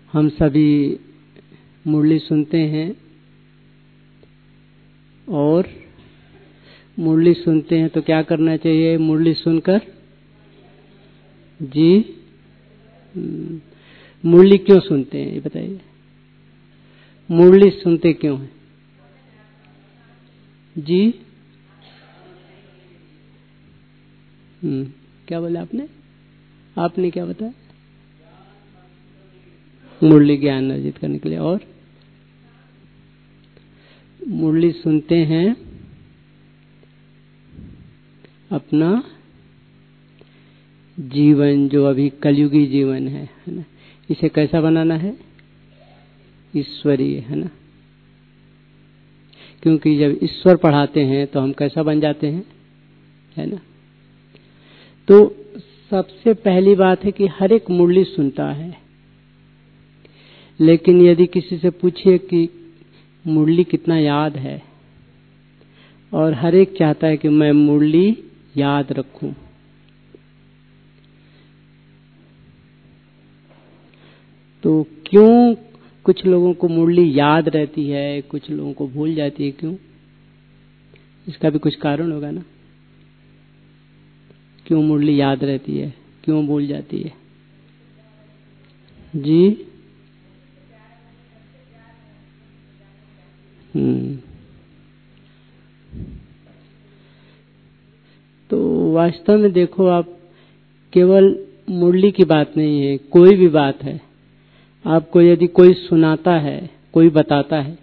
हम सभी मुरली सुनते हैं और मुरली सुनते हैं तो क्या करना चाहिए? मुरली सुनकर जी मुरली क्यों सुनते हैं ये बताइए? मुरली सुनते क्यों हैं जी? क्या बोला आपने? आपने क्या बताया? मुरली ज्ञान अर्जित करने के लिए। और मुरली सुनते हैं अपना जीवन जो अभी कलयुगी जीवन है ना, इसे कैसा बनाना है? ईश्वरीय, है ना। क्योंकि जब ईश्वर पढ़ाते हैं तो हम कैसा बन जाते हैं, है ना। तो सबसे पहली बात है कि हर एक मुरली सुनता है, लेकिन यदि किसी से पूछिए कि मुरली कितना याद है, और हर एक चाहता है कि मैं मुरली याद रखूं, तो क्यों कुछ लोगों को मुरली याद रहती है, कुछ लोगों को भूल जाती है? क्यों? इसका भी कुछ कारण होगा ना। क्यों मुरली याद रहती है, क्यों भूल जाती है जी? तो वास्तव में देखो, आप केवल मुरली की बात नहीं है, कोई भी बात है, आपको यदि कोई सुनाता है, कोई बताता है,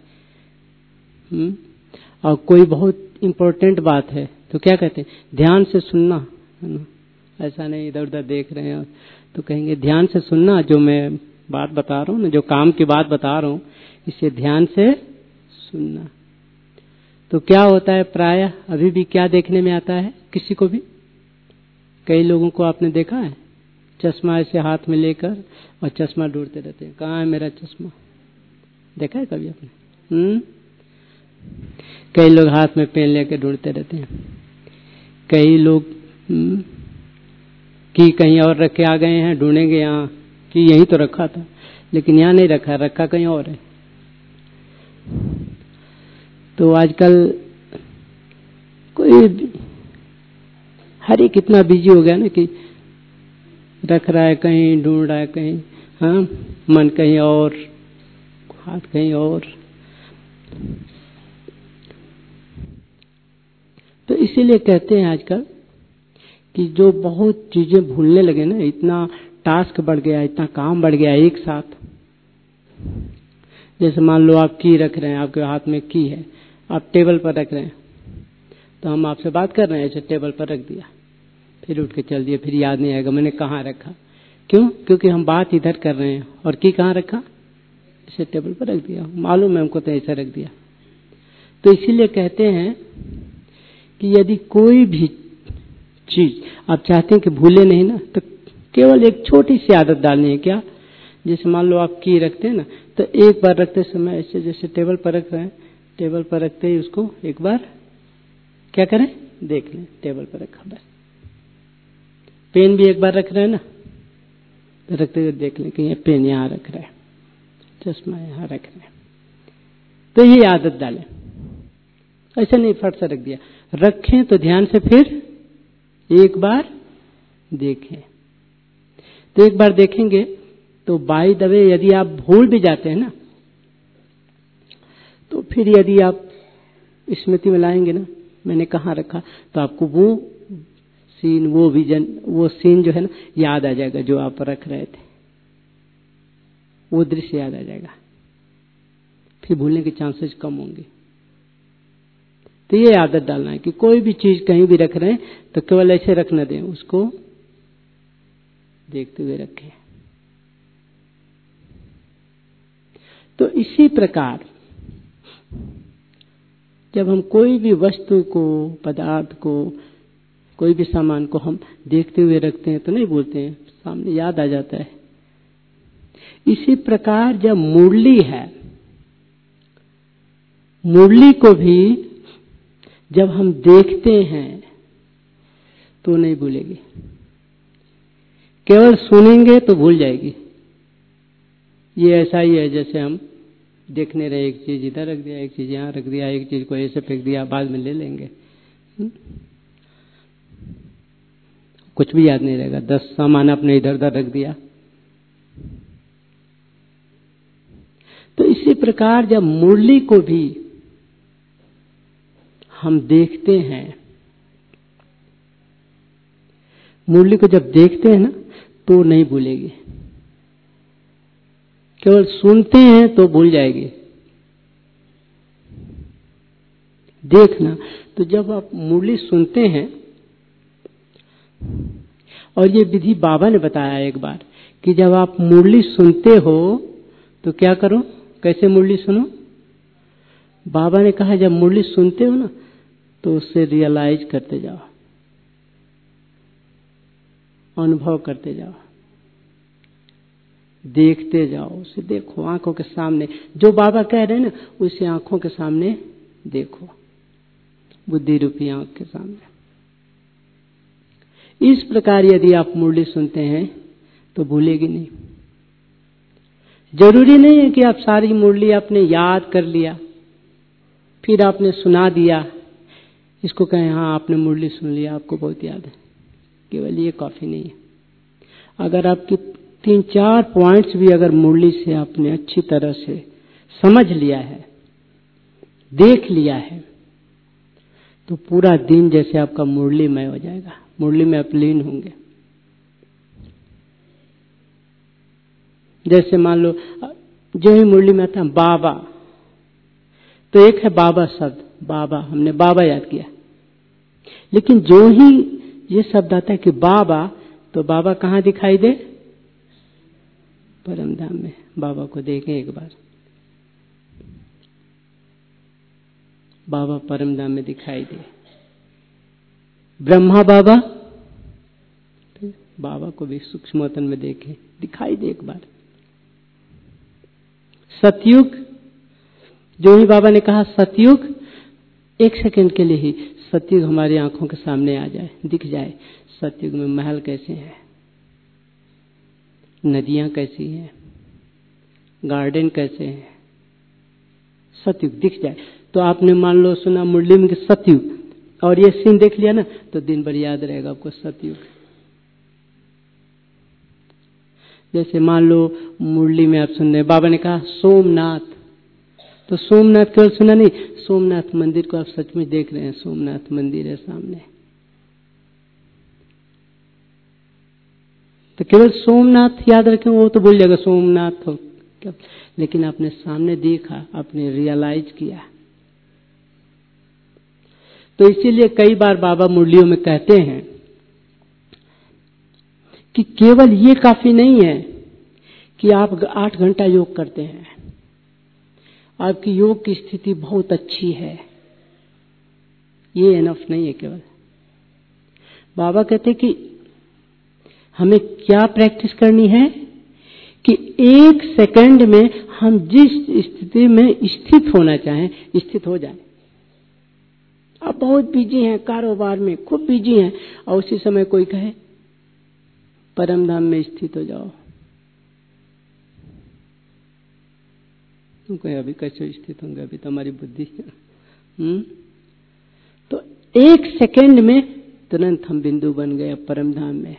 और कोई बहुत इंपॉर्टेंट बात है तो क्या कहते हैं? ध्यान से सुनना, है ना। ऐसा नहीं इधर उधर देख रहे हैं तो कहेंगे ध्यान से सुनना, जो मैं बात बता रहा हूँ ना, जो काम की बात बता रहा हूँ, इसे ध्यान से सुनना। तो क्या होता है, प्रायः अभी भी क्या देखने में आता है किसी को भी? कई लोगों को आपने देखा है चश्मा ऐसे हाथ में लेकर और चश्मा ढूंढते रहते हैं, कहाँ है मेरा चश्मा? देखा है कभी आपने? कई लोग हाथ में पेन लेकर ढूंढते रहते हैं, कई लोग कि कहीं और रख के आ गए हैं, ढूंढेंगे यहाँ कि यहीं तो रखा था, लेकिन यहाँ नहीं रखा, रखा कहीं और है। तो आजकल कोई हर एक इतना बिजी हो गया ना कि रख रहा है कहीं, ढूंढ रहा है कहीं, हाँ, मन कहीं और, हाथ कहीं और। तो इसीलिए कहते हैं आजकल कि जो बहुत चीजें भूलने लगे ना, इतना टास्क बढ़ गया, इतना काम बढ़ गया एक साथ। जैसे मान लो आप की रख रहे हैं, आपके हाथ में की है, आप टेबल पर रख रहे हैं, तो हम आपसे बात कर रहे हैं, ऐसे टेबल पर रख दिया, फिर उठ के चल दिए, फिर याद नहीं आएगा मैंने कहाँ रखा। क्यों? क्योंकि हम बात इधर कर रहे हैं और की कहाँ रखा? इसे टेबल पर रख दिया, मालूम है हमको तो ऐसा रख दिया। तो इसीलिए कहते हैं कि यदि कोई भी चीज आप चाहते हैं कि भूले नहीं ना, तो केवल एक छोटी सी आदत डालनी है। क्या? जैसे मान लो आप की रखते हैं ना, तो एक बार रखते समय ऐसे जैसे टेबल पर रख रहे हैं, टेबल पर रखते ही उसको एक बार क्या करें? देख लें, टेबल पर रखा। बस पेन भी एक बार रख रहे हैं ना, तो रखते हुए देख लें कि ये पेन यहाँ रख रहा है, चश्मा यहाँ रख रहे हैं। तो ये आदत डालें, ऐसा नहीं फट से रख दिया, रखें तो ध्यान से फिर एक बार देखें। तो एक बार देखेंगे तो बाय द वे यदि आप भूल भी जाते हैं ना, तो फिर यदि आप स्मृति में लाएंगे ना मैंने कहाँ रखा, तो आपको वो सीन, वो विजन, वो सीन जो है ना याद आ जाएगा जो आप रख रहे थे, वो दृश्य याद आ जाएगा, फिर भूलने के चांसेस कम होंगे। तो ये आदत डालना है कि कोई भी चीज कहीं भी रख रहे हैं तो केवल ऐसे रख न दें, उसको देखते हुए रखें। तो इसी प्रकार जब हम कोई भी वस्तु को, पदार्थ को, कोई भी सामान को हम देखते हुए रखते हैं तो नहीं भूलते हैं, सामने याद आ जाता है। इसी प्रकार जब मुरली है, मुरली को भी जब हम देखते हैं तो नहीं भूलेगी, केवल सुनेंगे तो भूल जाएगी। ये ऐसा ही है जैसे हम देखने रहे, एक चीज इधर रख दिया, एक चीज यहाँ रख दिया, एक चीज को ऐसे फेंक दिया, बाद में ले लेंगे, कुछ भी याद नहीं रहेगा। 10 सामान अपने इधर उधर रख दिया। तो इसी प्रकार जब मुरली को भी हम देखते हैं, मुरली को जब देखते हैं ना तो नहीं भूलेगी, केवल सुनते हैं तो भूल जाएगी। देखना, तो जब आप मुरली सुनते हैं, और ये विधि बाबा ने बताया एक बार कि जब आप मुरली सुनते हो तो क्या करो, कैसे मुरली सुनो। बाबा ने कहा जब मुरली सुनते हो ना तो उससे रियलाइज करते जाओ, अनुभव करते जाओ, देखते जाओ, उसे देखो आंखों के सामने। जो बाबा कह रहे हैं ना उसे आंखों के सामने देखो, बुद्धि रूपी आंख के सामने। इस प्रकार यदि आप मुरली सुनते हैं तो भूलेगी नहीं। जरूरी नहीं है कि आप सारी मुरली आपने याद कर लिया फिर आपने सुना दिया, इसको कहें हाँ आपने मुरली सुन लिया, आपको बहुत याद है। केवल ये काफी नहीं है। अगर आपकी 3-4 पॉइंट्स भी अगर मुरली से आपने अच्छी तरह से समझ लिया है, देख लिया है, तो पूरा दिन जैसे आपका मुरलीमय हो जाएगा, मुरली में आप लीन होंगे। जैसे मान लो जो ही मुरली में आता है बाबा, तो एक है बाबा शब्द, बाबा, हमने बाबा याद किया, लेकिन जो ही ये शब्द आता है कि बाबा, तो बाबा कहाँ दिखाई दे, परम धाम में। बाबा को देखें एक बार, बाबा परम धाम में दिखाई दे। ब्रह्मा बाबा, बाबा को भी सूक्ष्मतन में देखें, दिखाई दे एक बार। सतयुग, जो ही बाबा ने कहा सतयुग, एक सेकंड के लिए ही सतयुग हमारी आंखों के सामने आ जाए, दिख जाए। सतयुग में महल कैसे हैं, नदियां कैसी हैं, गार्डन कैसे हैं, सतयुग दिख जाए। तो आपने मान लो सुना मुरली में सतयुग, और ये सीन देख लिया ना तो दिन भर याद रहेगा आपको सतयुग। जैसे मान लो मुरली में आप सुन रहे, बाबा ने कहा सोमनाथ, तो सोमनाथ केवल सुना नहीं, सोमनाथ मंदिर को आप सच में देख रहे हैं, सोमनाथ मंदिर है सामने। तो केवल सोमनाथ याद रखें, वो तो भूल जाएगा सोमनाथ हो, लेकिन आपने सामने देखा, आपने रियलाइज किया। तो इसीलिए कई बार बाबा मुरलियों में कहते हैं कि केवल ये काफी नहीं है कि आप 8 घंटा योग करते हैं, आपकी योग की स्थिति बहुत अच्छी है, ये एनफ नहीं है। केवल बाबा कहते कि हमें क्या प्रैक्टिस करनी है कि 1 सेकंड में हम जिस स्थिति में स्थित होना चाहें स्थित हो जाए। आप बहुत बिजी हैं, कारोबार में खूब बिजी हैं, और उसी समय कोई कहे परम धाम में स्थित हो जाओ, तुम कहे अभी कैसे स्थित होंगे, अभी तो हमारी बुद्धि है। तो 1 सेकंड में तुरंत हम बिंदु बन गए परम धाम में।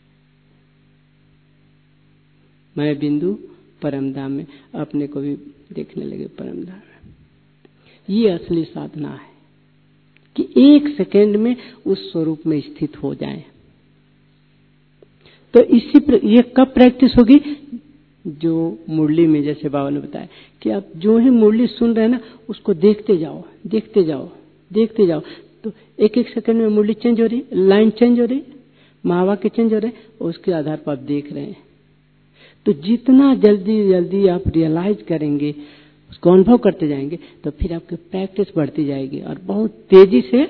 मैं बिंदु परम धाम में, अपने को भी देखने लगे परम धाम में। ये असली साधना है कि 1 सेकंड में उस स्वरूप में स्थित हो जाएं। तो ये कब प्रैक्टिस होगी, जो मुरली में जैसे बाबा ने बताया कि आप जो ही मुरली सुन रहे हैं ना उसको देखते जाओ, देखते जाओ, देखते जाओ। तो 1-1 सेकंड में मुरली चेंज हो रही, लाइन चेंज हो रही, महावाक्य चेंज हो रहे, और उसके आधार पर आप देख रहे हैं। तो जितना जल्दी जल्दी आप रियलाइज करेंगे, उसको अनुभव करते जाएंगे, तो फिर आपकी प्रैक्टिस बढ़ती जाएगी, और बहुत तेजी से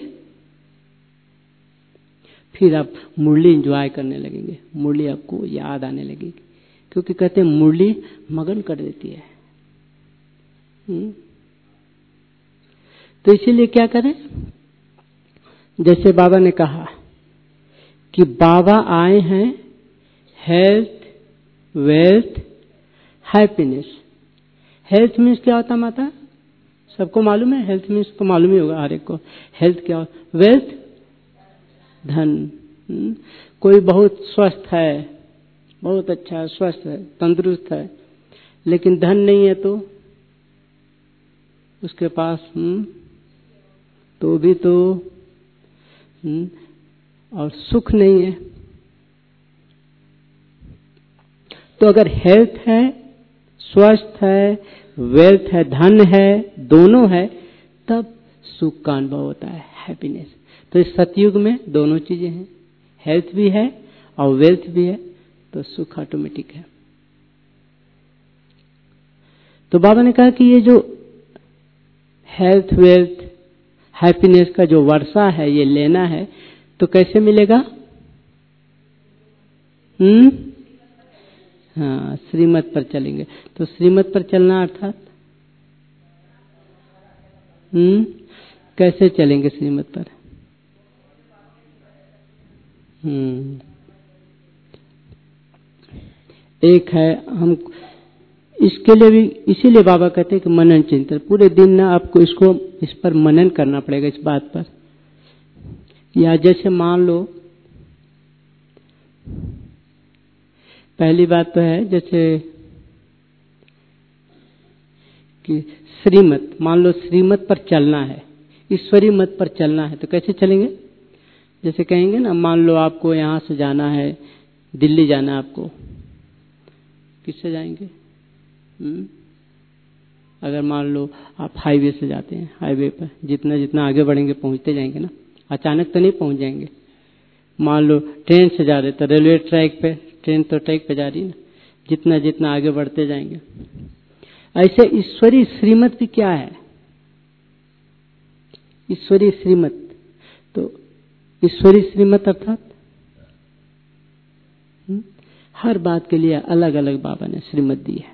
फिर आप मुरली एंजॉय करने लगेंगे, मुरली आपको याद आने लगेगी। क्योंकि कहते हैं मुरली मगन कर देती है। तो इसीलिए क्या करें, जैसे बाबा ने कहा कि बाबा आए हैं health, wealth, happiness. Health means क्या होता माता? सबको मालूम है, हेल्थ मीन्स तो मालूम ही होगा हर एक को। हेल्थ क्या होता? वेल्थ, धन। कोई बहुत स्वस्थ है, बहुत अच्छा स्वस्थ है, तंदुरुस्त है, लेकिन धन नहीं है तो उसके पास तो भी तो और सुख नहीं है। तो अगर हेल्थ है, स्वस्थ है, वेल्थ है, धन है, दोनों है, तब सुख का अनुभव होता है, हैप्पीनेस। तो इस सतयुग में दोनों चीजें हैं, हेल्थ भी है और वेल्थ भी है, तो सुख ऑटोमेटिक है। तो बाबा ने कहा कि ये जो हेल्थ, वेल्थ, हैप्पीनेस का जो वर्षा है, ये लेना है तो कैसे मिलेगा? हाँ, श्रीमत पर चलेंगे। तो श्रीमत पर चलना अर्थात कैसे चलेंगे श्रीमत पर? एक है, हम इसके लिए भी, इसीलिए बाबा कहते हैं कि मनन चिंतन, पूरे दिन ना आपको इस पर मनन करना पड़ेगा, इस बात पर। या जैसे मान लो, पहली बात तो है जैसे कि श्रीमत, मान लो श्रीमत पर चलना है, ईश्वरीय मत पर चलना है, तो कैसे चलेंगे? जैसे कहेंगे ना, मान लो आपको यहां से जाना है, दिल्ली जाना है आपको, किससे जाएंगे? अगर मान लो आप हाईवे से जाते हैं, हाईवे पर जितना जितना आगे बढ़ेंगे पहुंचते जाएंगे ना, अचानक तो नहीं पहुंच जाएंगे। मान लो ट्रेन से जा रहे तो रेलवे ट्रैक पे, ट्रेन तो ट्रैक पे जा रही है, जितना जितना आगे बढ़ते जाएंगे। ऐसे ईश्वरीय श्रीमत भी क्या है? ईश्वरीय श्रीमत, तो ईश्वरीय श्रीमत अर्थात हर बात के लिए अलग अलग बाबा ने श्रीमत दी है।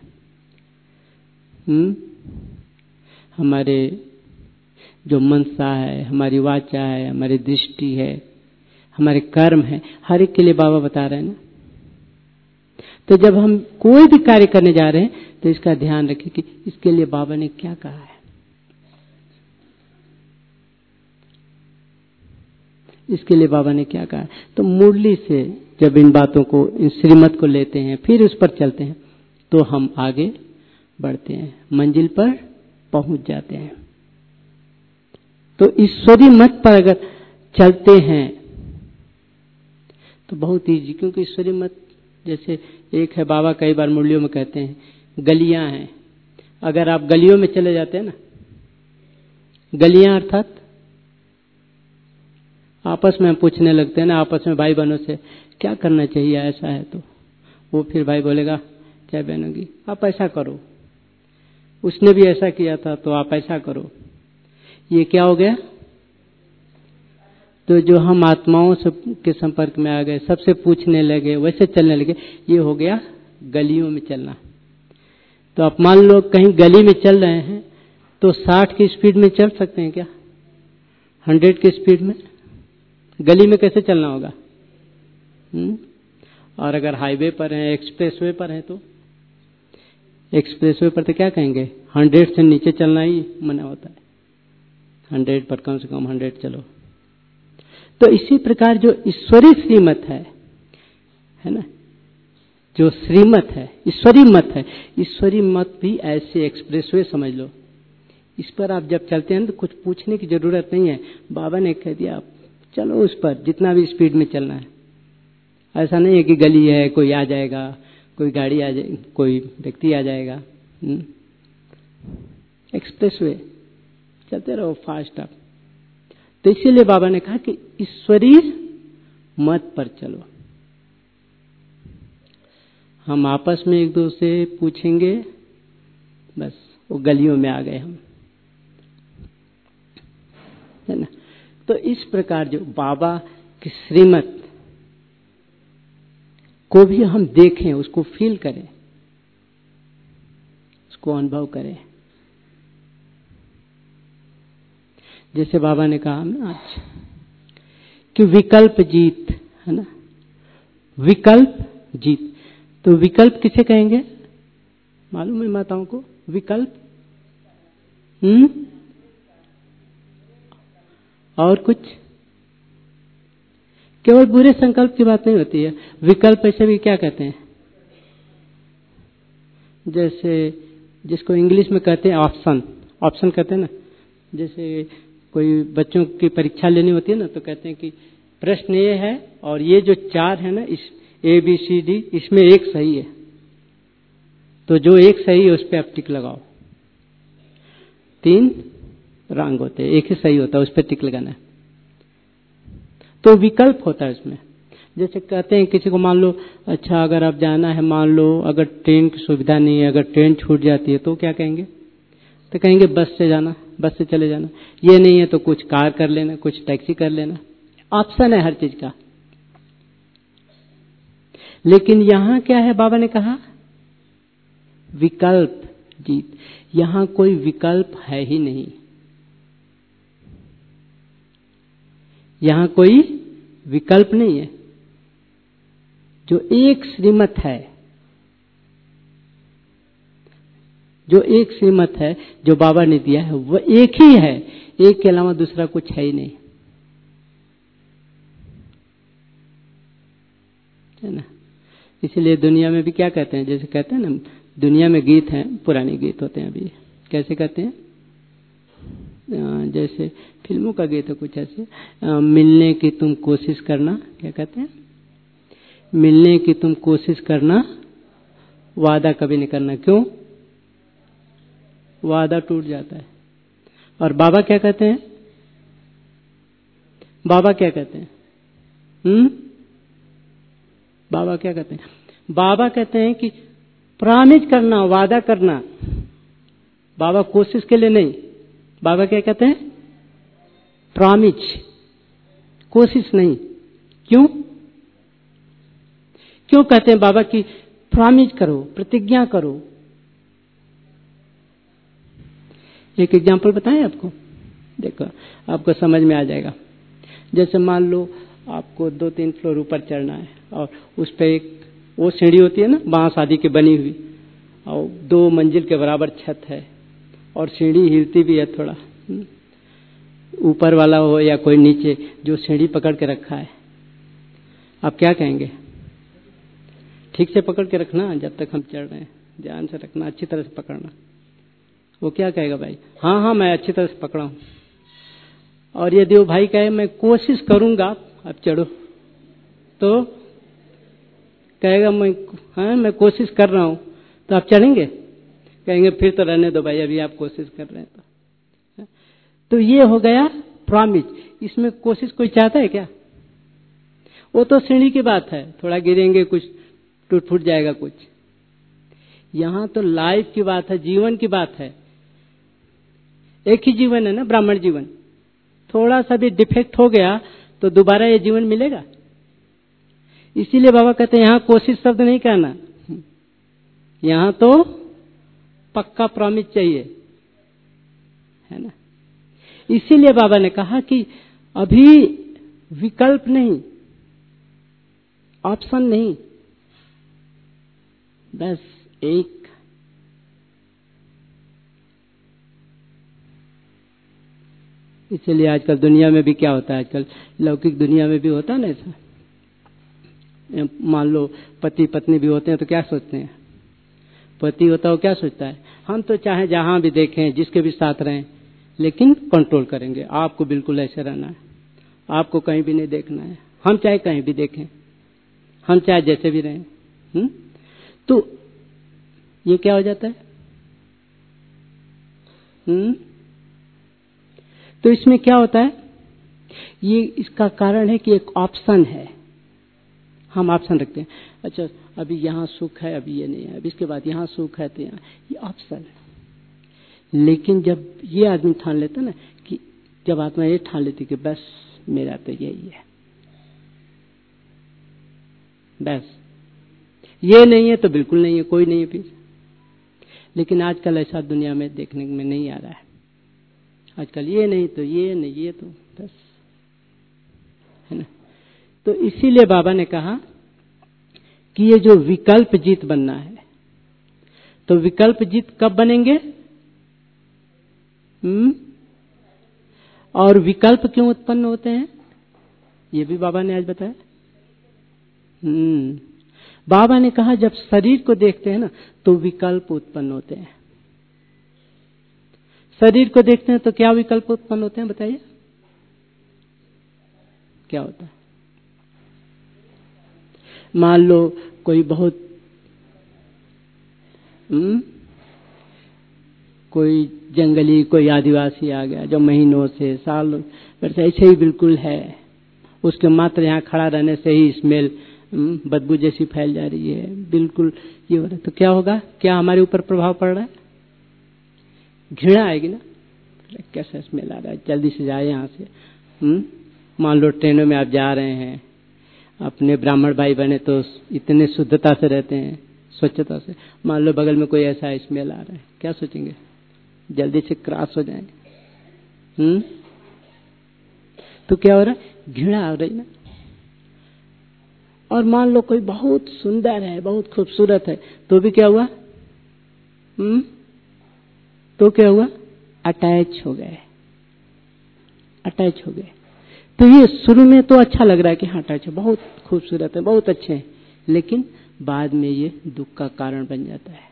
हमारे जो मनसा है, हमारी वाचा है, हमारी दृष्टि है, हमारे कर्म है, हर एक के लिए बाबा बता रहे हैं ना। तो जब हम कोई भी कार्य करने जा रहे हैं तो इसका ध्यान रखें कि इसके लिए बाबा ने क्या कहा है, इसके लिए बाबा ने क्या कहा है। तो मुरली से जब इन बातों को, इन श्रीमत को लेते हैं, फिर उस पर चलते हैं, तो हम आगे बढ़ते हैं, मंजिल पर पहुंच जाते हैं। तो ईश्वरीय मत पर अगर चलते हैं तो बहुत ईजी, क्योंकि ईश्वरीय मत जैसे एक है, बाबा कई बार मुरलियों में कहते हैं, गलियां हैं। अगर आप गलियों में चले जाते हैं ना, गलियां अर्थात आपस में हम पूछने लगते हैं ना, आपस में भाई बहनों से क्या करना चाहिए, ऐसा है तो वो फिर भाई बोलेगा, क्या बहनों की आप ऐसा करो, उसने भी ऐसा किया था तो आप ऐसा करो। ये क्या हो गया? तो जो हम आत्माओं से के संपर्क में आ गए, सबसे पूछने लगे, वैसे चलने लगे, ये हो गया गलियों में चलना। तो आप मान लो कहीं गली में चल रहे हैं तो 60 की स्पीड में चल सकते हैं क्या? 100 की स्पीड में गली में कैसे चलना होगा? और अगर हाईवे पर है, एक्सप्रेसवे पर है, तो एक्सप्रेसवे पर तो क्या कहेंगे, 100 से नीचे चलना ही मना होता है, 100 पर कम से कम 100 चलो। तो इसी प्रकार जो ईश्वरीय श्रीमत है ना, जो श्रीमत है, ईश्वरीय मत है, ईश्वरीय मत भी ऐसे एक्सप्रेसवे समझ लो। इस पर आप जब चलते हैं तो कुछ पूछने की जरूरत नहीं है, बाबा ने कह दिया आप चलो उस पर, जितना भी स्पीड में चलना है। ऐसा नहीं है कि गली है, कोई आ जाएगा, कोई गाड़ी आ जाएगी, कोई व्यक्ति आ जाएगा। एक्सप्रेसवे चलते रहो फास्ट आप। तो इसीलिए बाबा ने कहा कि ईश्वरीय मत पर चलो। हम आपस में एक दूसरे से पूछेंगे, बस वो गलियों में आ गए हम, है ना। तो इस प्रकार जो बाबा की श्रीमत को भी हम देखें, उसको फील करें, उसको अनुभव करें। जैसे बाबा ने कहा ना आज कि विकल्प जीत, है ना, विकल्प जीत। तो विकल्प किसे कहेंगे? मालूम है माताओं को विकल्प? और कुछ? केवल बुरे संकल्प की बात नहीं होती है, विकल्प ऐसे भी क्या कहते हैं, जैसे जिसको इंग्लिश में कहते हैं ऑप्शन, ऑप्शन कहते हैं ना। जैसे कोई बच्चों की परीक्षा लेनी होती है ना, तो कहते हैं कि प्रश्न ये है और ये जो 4 है ना, इस ABCD, इसमें एक सही है, तो जो एक सही है उस पर आप टिक लगाओ। 3 रंग होते हैं, एक ही सही होता है, उस पर टिक लगाना है। तो विकल्प होता है उसमें। जैसे कहते हैं किसी को, मान लो अच्छा अगर आप जाना है, मान लो अगर ट्रेन की सुविधा नहीं है, अगर ट्रेन छूट जाती है तो क्या कहेंगे? तो कहेंगे बस से जाना, बस से चले जाना। ये नहीं है तो कुछ कार कर लेना, कुछ टैक्सी कर लेना। ऑप्शन है हर चीज का। लेकिन यहां क्या है, बाबा ने कहा विकल्प जीत। यहां कोई विकल्प है ही नहीं, यहां कोई विकल्प नहीं है। जो एक श्रीमत है, जो एक श्रीमत है जो बाबा ने दिया है, वह एक ही है, एक के अलावा दूसरा कुछ है ही नहीं, है ना। इसलिए दुनिया में भी क्या कहते हैं, जैसे कहते हैं ना, दुनिया में गीत हैं, पुराने गीत होते हैं। अभी कैसे कहते हैं, जैसे फिल्मों का गीत है कुछ ऐसे, मिलने की तुम कोशिश करना, क्या कहते हैं, मिलने की तुम कोशिश करना, वादा कभी नहीं करना। क्यों? वादा टूट जाता है। और बाबा क्या कहते हैं, बाबा क्या कहते हैं, बाबा क्या कहते हैं? बाबा कहते हैं कि प्रॉमिस करना, वादा करना। बाबा कोशिश के लिए नहीं, बाबा क्या कहते हैं? प्रॉमिस, कोशिश नहीं। क्यों? क्यों कहते हैं बाबा की प्रॉमिस करो, प्रतिज्ञा करो? एक एग्जांपल बताएं आपको, देखो आपको समझ में आ जाएगा। जैसे मान लो आपको 2-3 फ्लोर ऊपर चढ़ना है और उस पे एक वो सीढ़ी होती है ना, बांस आदि की बनी हुई, और 2 मंजिल के बराबर छत है और सीढ़ी हिलती भी है थोड़ा, ऊपर वाला हो या कोई नीचे जो सीढ़ी पकड़ के रखा है, आप क्या कहेंगे? ठीक से पकड़ के रखना, जब तक हम चढ़ रहे हैं ध्यान से रखना, अच्छी तरह से पकड़ना। वो क्या कहेगा? भाई हाँ हाँ मैं अच्छी तरह से पकड़ा हूं। और यदि वो भाई कहे मैं कोशिश करूंगा, अब चढ़ो, तो कहेगा मैं कोशिश कर रहा हूं, तो आप चढ़ेंगे? कहेंगे फिर तो रहने दो भाई, अभी आप कोशिश कर रहे हैं। तो ये हो गया प्रॉमिस। इसमें कोशिश कोई चाहता है क्या? वो तो सीढ़ी की बात है, थोड़ा गिरेंगे, कुछ टूट फूट जाएगा कुछ। यहां तो लाइफ की बात है, जीवन की बात है। एक ही जीवन है ना, ब्राह्मण जीवन। थोड़ा सा भी डिफेक्ट हो गया तो दोबारा ये जीवन मिलेगा? इसीलिए बाबा कहते हैं यहां कोशिश शब्द नहीं करना, यहां तो पक्का प्रॉमिस चाहिए, है ना। इसीलिए बाबा ने कहा कि अभी विकल्प नहीं, ऑप्शन नहीं, बस एक। इसलिए आजकल दुनिया में भी क्या होता है, आजकल लौकिक दुनिया में भी होता है ना ऐसा। मान लो पति पत्नी भी होते हैं तो क्या सोचते हैं, पति होता है क्या सोचता है, हम तो चाहे जहां भी देखें, जिसके भी साथ रहें, लेकिन कंट्रोल करेंगे। आपको बिल्कुल ऐसे रहना है, आपको कहीं भी नहीं देखना है, हम चाहे कहीं भी देखें, हम चाहे जैसे भी रहें। तो ये क्या हो जाता है? तो इसमें क्या होता है, ये इसका कारण है कि एक ऑप्शन है, हम ऑप्शन रखते हैं। अच्छा अभी यहाँ सुख है, अभी ये नहीं है, अभी इसके बाद यहाँ सुख है, तो यहाँ ये ऑप्शन है। लेकिन जब ये आदमी ठान लेता ना, कि जब आत्मा ये ठान लेती कि बस मेरा तो यही है, बस ये नहीं है तो बिल्कुल नहीं है, कोई नहीं है फिर। लेकिन आजकल ऐसा दुनिया में देखने में नहीं आ रहा है। आजकल ये नहीं तो ये नहीं, ये तो बस, है ना। तो इसीलिए बाबा ने कहा कि ये जो विकल्प जीत बनना है, तो विकल्प जित कब बनेंगे? और विकल्प क्यों उत्पन्न होते हैं, ये भी बाबा ने आज बताया। बाबा ने कहा जब शरीर को देखते हैं ना तो विकल्प उत्पन्न होते हैं। शरीर को देखते हैं तो क्या विकल्प उत्पन्न होते हैं, बताइए क्या होता है? मान लो कोई बहुत कोई जंगली कोई आदिवासी आ गया जो महीनों से साल वैसे ऐसे ही बिल्कुल है, उसके मात्र यहाँ खड़ा रहने से ही स्मेल बदबू जैसी फैल जा रही है, बिल्कुल ये हो रहा है, तो क्या होगा? क्या हमारे ऊपर प्रभाव पड़ रहा है? घृणा आएगी ना, कैसा स्मेल आ रहा है, जल्दी से जाए यहाँ से। मान लो ट्रेनों में आप जा रहे हैं, अपने ब्राह्मण भाई बहने तो इतने शुद्धता से रहते हैं, स्वच्छता से, मान लो बगल में कोई ऐसा स्मेल आ रहा है, क्या सोचेंगे? जल्दी से क्रॉस हो जाएंगे। तो क्या हो रहा है? घृणा हो रही ना। और मान लो कोई बहुत सुंदर है, बहुत खूबसूरत है, तो भी क्या हुआ? तो क्या हुआ? अटैच हो गए, अटैच हो गए। तो ये शुरू में तो अच्छा लग रहा है कि हाँ अटैच है, बहुत खूबसूरत है, बहुत अच्छे हैं, लेकिन बाद में ये दुख का कारण बन जाता है।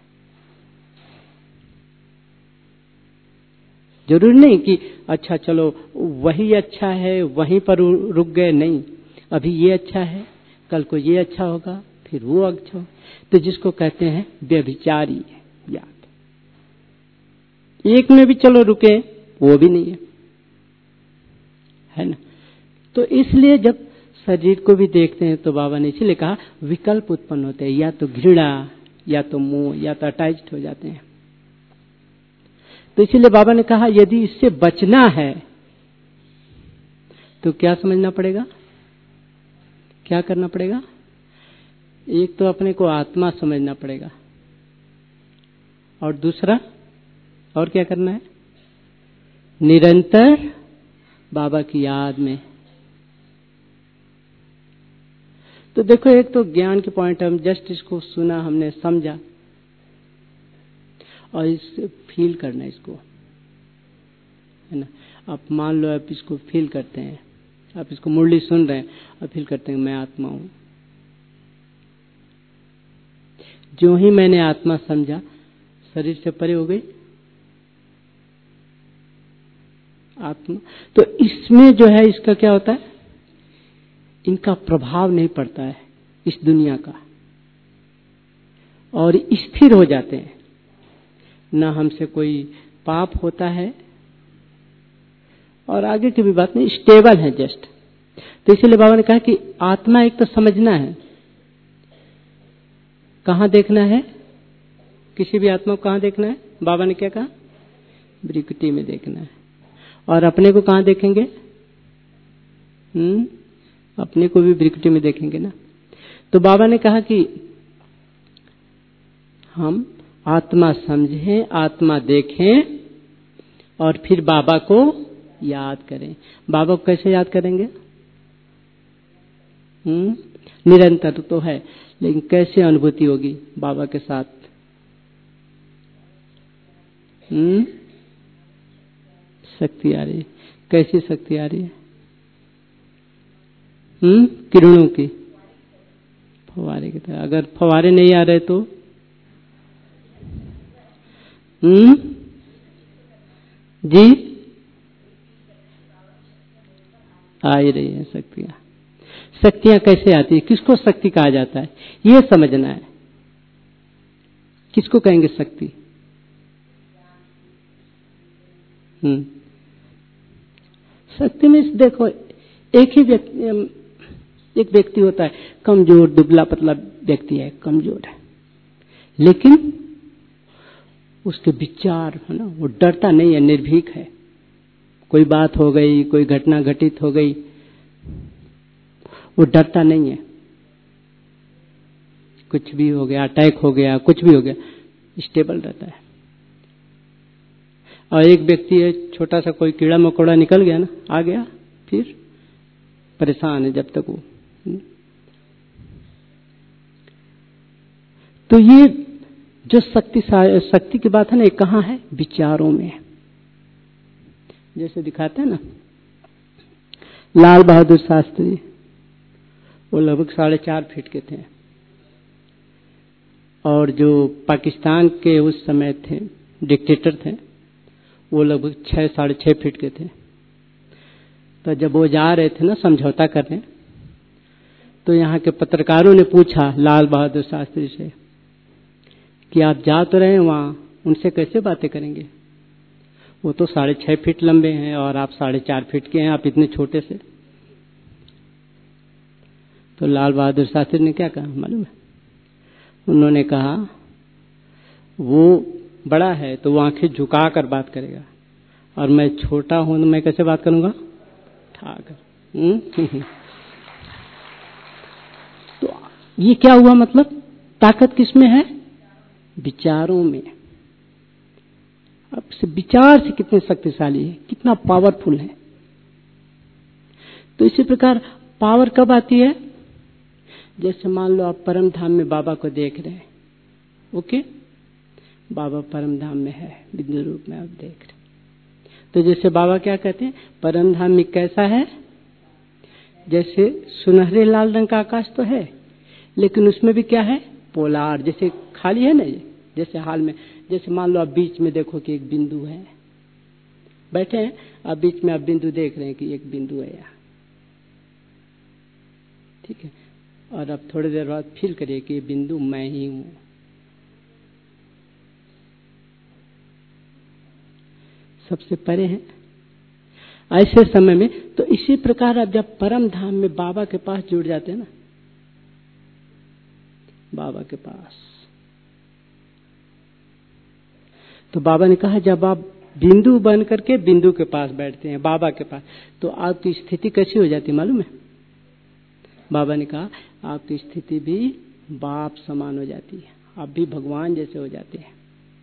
जरूरी नहीं कि अच्छा चलो वही अच्छा है वहीं पर रुक गए, नहीं, अभी ये अच्छा है, कल को ये अच्छा होगा, फिर वो अच्छा होगा। तो जिसको कहते हैं व्यभिचारी याद, एक में भी चलो रुके वो भी नहीं है ना। तो इसलिए जब शरीर को भी देखते हैं तो बाबा ने इसलिए कहा विकल्प उत्पन्न होते हैं, या तो घृणा, या तो मोह, या तो अटैच्ड हो जाते हैं। तो इसीलिए बाबा ने कहा यदि इससे बचना है तो क्या समझना पड़ेगा, क्या करना पड़ेगा? एक तो अपने को आत्मा समझना पड़ेगा, और दूसरा और क्या करना है? निरंतर बाबा की याद में। तो देखो एक तो ज्ञान के पॉइंट, हम जस्ट इसको सुना, हमने समझा, और इस फील करना इसको, है ना। आप मान लो आप इसको फील करते हैं, आप इसको मुरली सुन रहे हैं और फील करते हैं मैं आत्मा हूं। जो ही मैंने आत्मा समझा, शरीर से परे हो गई आत्मा। तो इसमें जो है इसका क्या होता है? इनका प्रभाव नहीं पड़ता है इस दुनिया का, और स्थिर हो जाते हैं, ना हमसे कोई पाप होता है, और आगे की भी बात नहीं, स्टेबल है जस्ट। तो इसीलिए बाबा ने कहा कि आत्मा एक तो समझना है, कहां देखना है? किसी भी आत्मा को कहां देखना है? बाबा ने क्या कहा? भ्रिकुटी में देखना है। और अपने को कहां देखेंगे? अपने को भी भ्रिकुटी में देखेंगे ना। तो बाबा ने कहा कि हम आत्मा समझें, आत्मा देखें, और फिर बाबा को याद करें। बाबा को कैसे याद करेंगे? निरंतर तो है, लेकिन कैसे अनुभूति होगी बाबा के साथ? शक्ति आ रही है। कैसी शक्ति आ रही है? किरणों की, फवारे की तरह। अगर फवारे नहीं आ रहे तो जी आ ही रही है शक्तियां। शक्तियां कैसे आती है, किसको शक्ति कहा जाता है, ये समझना है। किसको कहेंगे शक्ति? शक्ति में देखो एक व्यक्ति होता है कमजोर, दुबला पतला व्यक्ति है, कमजोर है, लेकिन उसके विचार है ना, वो डरता नहीं है, निर्भीक है। कोई बात हो गई, कोई घटना घटित हो गई, वो डरता नहीं है। कुछ भी हो गया, अटैक हो गया, कुछ भी हो गया, स्टेबल रहता है। और एक व्यक्ति है, छोटा सा कोई कीड़ा मकोड़ा निकल गया ना, आ गया, फिर परेशान है जब तक वो। तो ये जो शक्ति की बात है ना, ये कहाँ है? विचारों में। जैसे दिखाते हैं ना, लाल बहादुर शास्त्री, वो लगभग 4.5 फीट के थे, और जो पाकिस्तान के उस समय थे डिक्टेटर थे, वो लगभग 6-6.5 फीट के थे। तो जब वो जा रहे थे ना समझौता करने, तो यहाँ के पत्रकारों ने पूछा लाल बहादुर शास्त्री से कि आप जा तो रहे हैं वहां, उनसे कैसे बातें करेंगे? वो तो 6.5 फीट लंबे हैं और आप 4.5 फीट के हैं, आप इतने छोटे से। तो लाल बहादुर शास्त्री ने क्या कहा मालूम है? उन्होंने कहा वो बड़ा है तो वो आंखें झुका कर बात करेगा, और मैं छोटा हूं तो मैं कैसे बात करूंगा? उठाकर। तो ये क्या हुआ? मतलब ताकत किसमें है? विचारों में। अब से विचार से कितने शक्तिशाली है, कितना पावरफुल है। तो इसी प्रकार पावर कब आती है? जैसे मान लो आप परम धाम में बाबा को देख रहे हैं, ओके, बाबा परम धाम में है, बिंदु रूप में आप देख रहे। तो जैसे बाबा क्या कहते हैं, परम धाम में कैसा है? जैसे सुनहरे लाल रंग का आकाश तो है, लेकिन उसमें भी क्या है? पोलार, जैसे खाली है ना ये, जैसे हाल में, जैसे मान लो आप बीच में देखो कि एक बिंदु है, बैठे हैं आप बीच में, आप बिंदु देख रहे हैं कि एक बिंदु है यहाँ, ठीक है। और अब थोड़ी देर बाद फील करिए कि ये बिंदु मैं ही हूं। सबसे परे है ऐसे समय में। तो इसी प्रकार अब जब परम धाम में बाबा के पास जुड़ जाते हैं ना, बाबा के पास, तो बाबा ने कहा जब आप बिंदु बन करके बिंदु के पास बैठते हैं, बाबा के पास, तो आपकी स्थिति कैसी हो जाती है मालूम है? बाबा ने कहा आपकी स्थिति भी बाप समान हो जाती है, आप भी भगवान जैसे हो जाते हैं।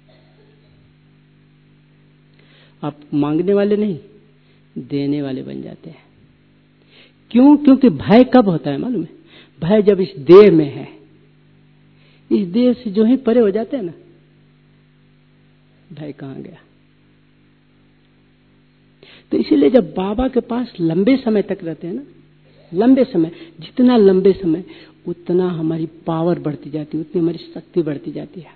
आप मांगने वाले नहीं, देने वाले बन जाते हैं। क्यों? क्योंकि भय कब होता है मालूम है? भय जब इस देह में है, इस देह से जो ही परे हो जाते हैं ना, भय कहां गया। तो इसीलिए जब बाबा के पास लंबे समय तक रहते हैं ना, लंबे समय, जितना लंबे समय उतना हमारी पावर बढ़ती जाती है, उतनी हमारी शक्ति बढ़ती जाती है,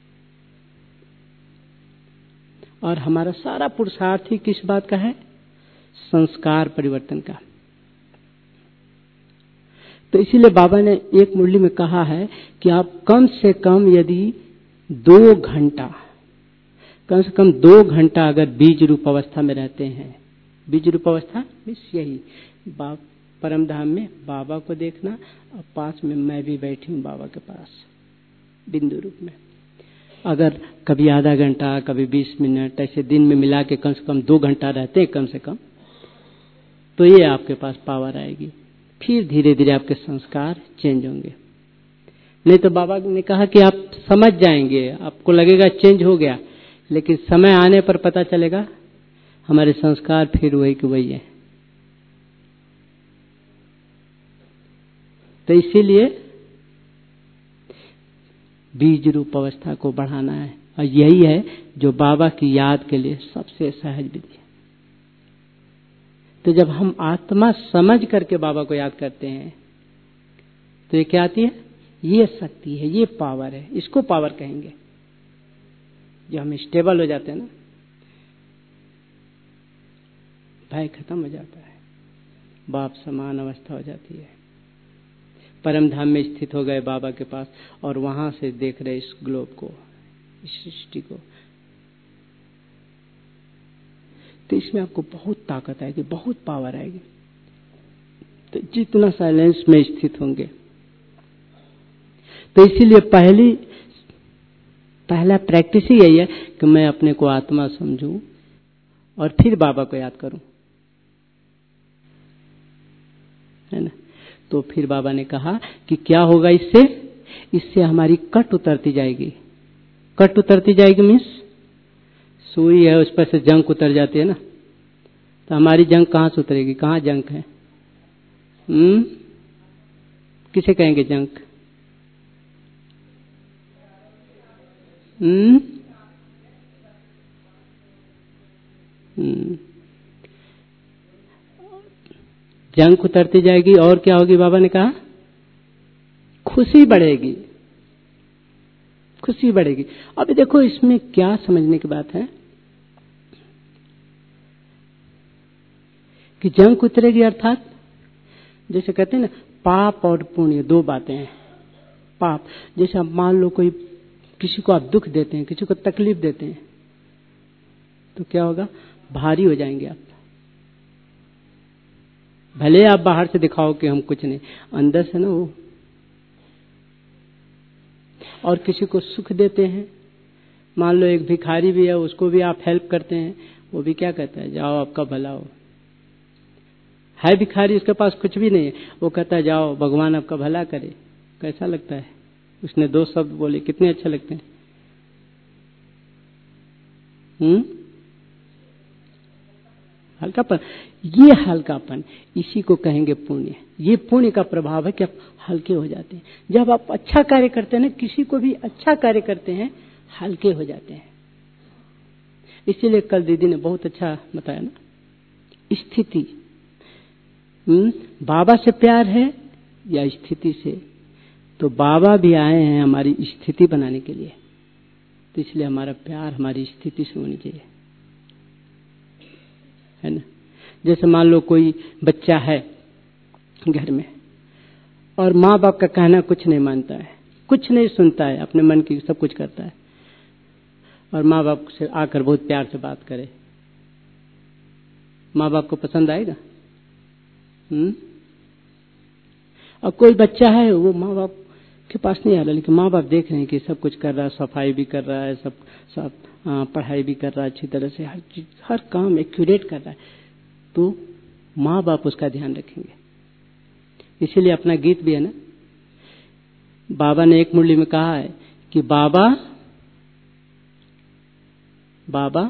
और हमारा सारा पुरुषार्थ ही किस बात का है? संस्कार परिवर्तन का। तो इसीलिए बाबा ने एक मुरली में कहा है कि आप कम से कम यदि 2 घंटा, कम से कम 2 घंटा अगर बीज रूप अवस्था में रहते हैं, बीज रूप अवस्था मीन्स यही परम धाम में बाबा को देखना, और पास में मैं भी बैठी हूं बाबा के पास बिंदु रूप में। अगर कभी आधा घंटा, कभी 20 मिनट, ऐसे दिन में मिला के कम से कम 2 घंटा रहते हैं कम से कम, तो ये आपके पास पावर आएगी। फिर धीरे धीरे आपके संस्कार चेंज होंगे। नहीं तो बाबा ने कहा कि आप समझ जाएंगे, आपको लगेगा चेंज हो गया, लेकिन समय आने पर पता चलेगा हमारे संस्कार फिर वही के वही है। तो इसीलिए बीज रूप अवस्था को बढ़ाना है, और यही है जो बाबा की याद के लिए सबसे सहज विधि है। तो जब हम आत्मा समझ करके बाबा को याद करते हैं, तो ये क्या आती है? ये शक्ति है, ये पावर है, इसको पावर कहेंगे। जो हम स्टेबल हो जाते हैं ना, भय खत्म हो जाता है, बाप समान अवस्था हो जाती है, परम धाम में स्थित हो गए बाबा के पास, और वहां से देख रहे इस ग्लोब को, इस सृष्टि को। तो इसमें आपको बहुत ताकत आएगी, बहुत पावर आएगी। तो जितना साइलेंस में स्थित होंगे, तो इसीलिए पहला प्रैक्टिस ही यही है कि मैं अपने को आत्मा समझूं और फिर बाबा को याद करूं, है ना। तो फिर बाबा ने कहा कि क्या होगा इससे हमारी कट उतरती जाएगी। कट उतरती जाएगी मीन्स सुई है, उस पर से जंक उतर जाती है ना, तो हमारी जंक कहां से उतरेगी? कहां जंक है? किसे कहेंगे जंक? जंक उतरती जाएगी और क्या होगी? बाबा ने कहा खुशी बढ़ेगी, खुशी बढ़ेगी। अब देखो इसमें क्या समझने की बात है कि जंक उतरेगी अर्थात जैसे कहते हैं ना पाप और पुण्य दो बातें हैं। पाप जैसे आप मान लो कोई किसी को आप दुख देते हैं, किसी को तकलीफ देते हैं, तो क्या होगा? भारी हो जाएंगे आप। भले आप बाहर से दिखाओ कि हम कुछ नहीं, अंदर से ना वो। और किसी को सुख देते हैं, मान लो एक भिखारी भी है, उसको भी आप हेल्प करते हैं, वो भी क्या कहता है? जाओ आपका भला हो। है भिखारी, उसके पास कुछ भी नहीं है, वो कहता है जाओ भगवान आपका भला करे। कैसा लगता है? उसने दो शब्द बोले, कितने अच्छे लगते हैं। हल्कापन, ये हल्कापन इसी को कहेंगे पुण्य। ये पुण्य का प्रभाव है कि आप हल्के हो जाते हैं। जब आप अच्छा कार्य करते हैं ना, किसी को भी अच्छा कार्य करते हैं, हल्के हो जाते हैं। इसीलिए कल दीदी ने बहुत अच्छा बताया ना, स्थिति। बाबा से प्यार है या स्थिति से? तो बाबा भी आए हैं हमारी स्थिति बनाने के लिए, तो इसलिए हमारा प्यार हमारी स्थिति से होनी चाहिए, है ना। जैसे मान लो कोई बच्चा है घर में और माँ बाप का कहना कुछ नहीं मानता है, कुछ नहीं सुनता है, अपने मन की सब कुछ करता है, और माँ बाप से आकर बहुत प्यार से बात करे, माँ बाप को पसंद आएगा? और कोई बच्चा है वो माँ बाप के पास नहीं आ रहा, लेकिन माँ बाप देख रहे हैं कि सब कुछ कर रहा है, सफाई भी कर रहा है, सब पढ़ाई भी कर रहा है अच्छी तरह से, हर चीज हर काम एक्यूरेट कर रहा है, तो माँ बाप उसका ध्यान रखेंगे। इसीलिए अपना गीत भी है ना, बाबा ने एक मुरली में कहा है कि बाबा बाबा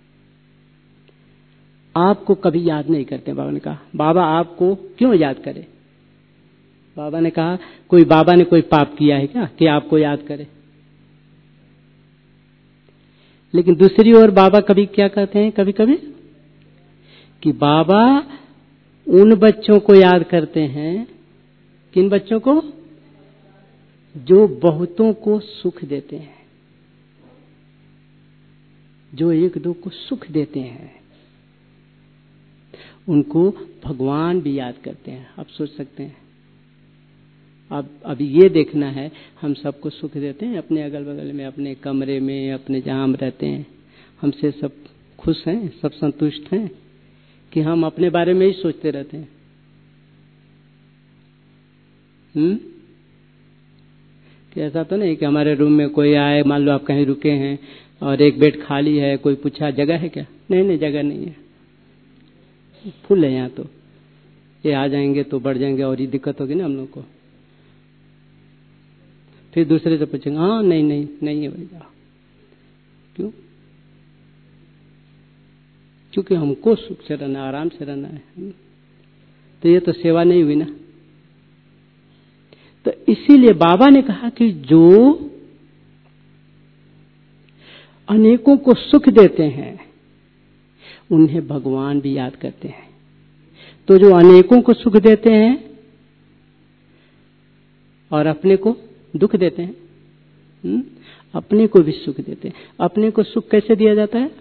आपको कभी याद नहीं करते। बाबा ने कहा बाबा आपको क्यों याद करे? बाबा ने कहा कोई बाबा ने कोई पाप किया है क्या कि आपको याद करे? लेकिन दूसरी ओर बाबा कभी क्या कहते हैं, कभी कभी कि बाबा उन बच्चों को याद करते हैं, किन बच्चों को? जो बहुतों को सुख देते हैं, जो एक दो को सुख देते हैं, उनको भगवान भी याद करते हैं। आप सोच सकते हैं, अब ये देखना है, हम सबको सुख देते हैं अपने अगल बगल में, अपने कमरे में, अपने जहां हम रहते हैं, हमसे सब खुश हैं, सब संतुष्ट हैं कि हम अपने बारे में ही सोचते रहते हैं? कि ऐसा तो नहीं कि हमारे रूम में कोई आए, मान लो आप कहीं रुके हैं और एक बेड खाली है, कोई पूछा जगह है क्या? नहीं जगह नहीं है, फुल है यहाँ, तो ये आ जाएंगे तो बढ़ जाएंगे और ये दिक्कत होगी ना हम लोग को। फिर दूसरे से पूछेंगे, हाँ नहीं है भाई, जाओ। क्यों? क्योंकि हमको सुख से रहना, आराम से रहना है। तो ये तो सेवा नहीं हुई ना। तो इसीलिए बाबा ने कहा कि जो अनेकों को सुख देते हैं उन्हें भगवान भी याद करते हैं। तो जो अनेकों को सुख देते हैं और अपने को दुख देते हैं, अपने को भी सुख देते हैं। अपने को सुख कैसे दिया जाता है?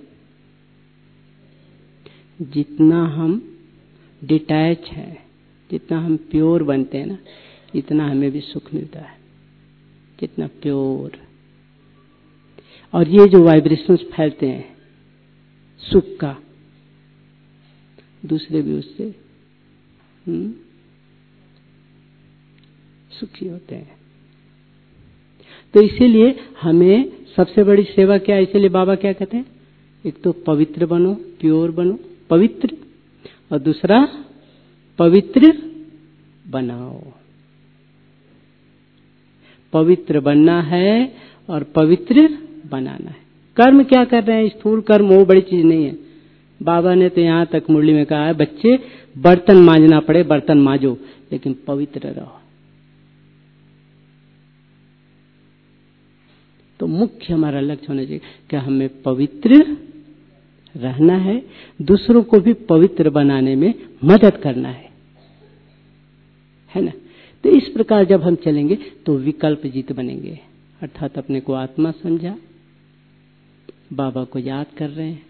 जितना हम डिटैच हैं, जितना हम प्योर बनते हैं ना, इतना हमें भी सुख मिलता है, कितना प्योर। और ये जो वाइब्रेशंस फैलते हैं सुख का, दूसरे भी उससे सुखी होते हैं। तो इसीलिए हमें सबसे बड़ी सेवा क्या है? इसीलिए बाबा क्या कहते हैं? एक तो पवित्र बनो, प्योर बनो, पवित्र, और दूसरा पवित्र बनाओ। पवित्र बनना है और पवित्र बनाना है। कर्म क्या कर रहे हैं? स्थूल कर्म वो बड़ी चीज नहीं है। बाबा ने तो यहां तक मुरली में कहा है, बच्चे बर्तन मांजना पड़े बर्तन मांजो, लेकिन पवित्र रहो। तो मुख्य हमारा लक्ष्य होना चाहिए कि हमें पवित्र रहना है, दूसरों को भी पवित्र बनाने में मदद करना है ना। तो इस प्रकार जब हम चलेंगे तो विकल्प जीत बनेंगे, अर्थात अपने को आत्मा समझा, बाबा को याद कर रहे हैं,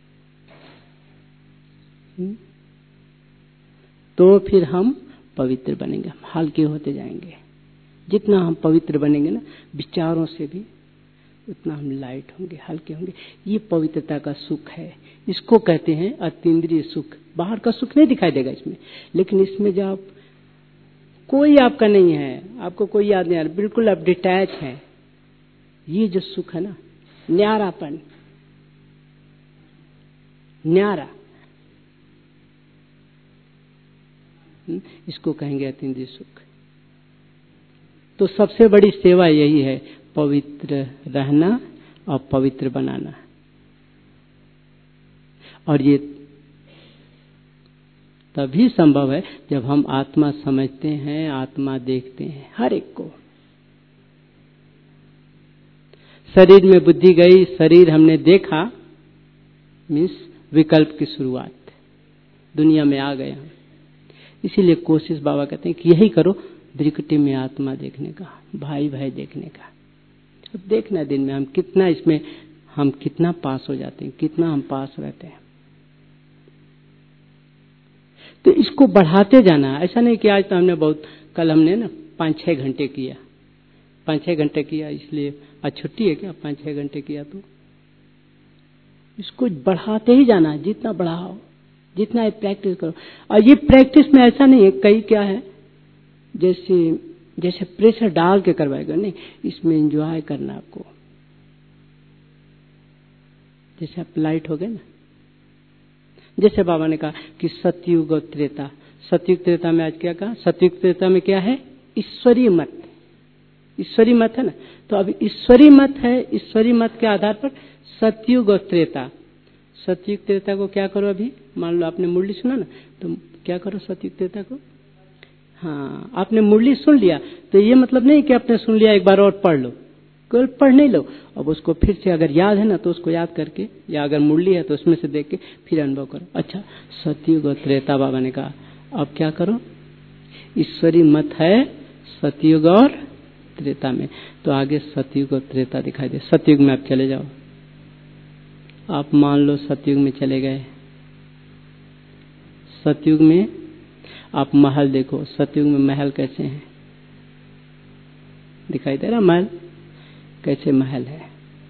तो फिर हम पवित्र बनेंगे, हम हल्के होते जाएंगे। जितना हम पवित्र बनेंगे ना विचारों से भी, उतना हम लाइट होंगे, हल्के होंगे। ये पवित्रता का सुख है, इसको कहते हैं अतीन्द्रिय सुख। बाहर का सुख नहीं दिखाई देगा इसमें, लेकिन इसमें जब कोई आपका नहीं है, आपको कोई याद नहीं आ रहा, बिल्कुल आप डिटैच है, ये जो सुख है ना, न्यारापन, न्यारा, इसको कहेंगे अतीन्द्रिय सुख। तो सबसे बड़ी सेवा यही है, पवित्र रहना और पवित्र बनाना। और ये तभी संभव है जब हम आत्मा समझते हैं, आत्मा देखते हैं हर एक को। शरीर में बुद्धि गई, शरीर हमने देखा, मीन्स विकल्प की शुरुआत, दुनिया में आ गए हम। इसीलिए कोशिश बाबा कहते हैं कि यही करो, ब्रिकटी में आत्मा देखने का, भाई भाई देखने का। अब देखना दिन में हम कितना इसमें हम कितना पास हो जाते हैं, कितना हम पास रहते हैं। तो इसको बढ़ाते जाना, ऐसा नहीं कि आज तो हमने बहुत, कल हमने ना 5-6 घंटे किया, 5-6 घंटे किया, इसलिए आज छुट्टी है क्या, 5-6 घंटे किया। तो इसको बढ़ाते ही जाना, जितना बढ़ाओ, जितना ये प्रैक्टिस करो। और ये प्रैक्टिस में ऐसा नहीं है, कई क्या है जैसे प्रेशर डाल के करवाएगा, नहीं, इसमें एंजॉय करना आपको। जैसे आप लाइट हो गए ना, जैसे बाबा ने कहा कि सतयुग और त्रेता, सतयुग त्रेता में आज क्या कहा, सतयुग त्रेता में क्या है, ईश्वरीय मत, ईश्वरीय मत है ना। तो अब ईश्वरीय मत है, ईश्वरीय मत के आधार पर सतयुग और त्रेता, सतयुग त्रेता को क्या करो, अभी मान लो आपने मुरली सुना ना, तो क्या करो सतयुग त्रेता को। हाँ, आपने मुरली सुन लिया, तो ये मतलब नहीं कि आपने सुन लिया एक बार और पढ़ लो, केवल पढ़ नहीं लो, अब उसको फिर से अगर याद है ना तो उसको याद करके, या अगर मुरली है तो उसमें से देख के फिर अनुभव करो। अच्छा, सतयुग और त्रेता बाबा ने कहा, अब क्या करो, ईश्वरी मत है सतयुग और त्रेता में, तो आगे सतयुग और त्रेता दिखाई दे। सतयुग में आप चले जाओ, आप मान लो सतयुग में चले गए, सतयुग में आप महल देखो, सतयुग में महल कैसे हैं, दिखाई दे रहा महल, कैसे महल है।